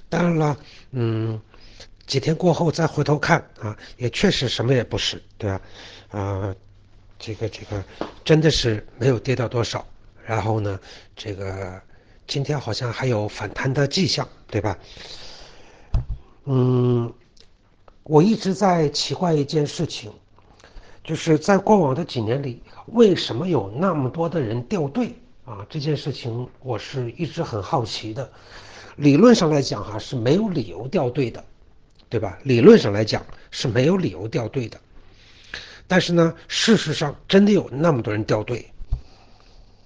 当然了，嗯，几天过后再回头看啊，也确实什么也不是，对吧？啊，这个真的是没有跌到多少，然后呢，这个今天好像还有反弹的迹象，对吧？嗯，我一直在奇怪一件事情，就是在过往的几年里，为什么有那么多的人掉队啊？这件事情我是一直很好奇的。理论上来讲哈，是没有理由掉队的，对吧？理论上来讲是没有理由掉队的。但是呢，事实上真的有那么多人掉队，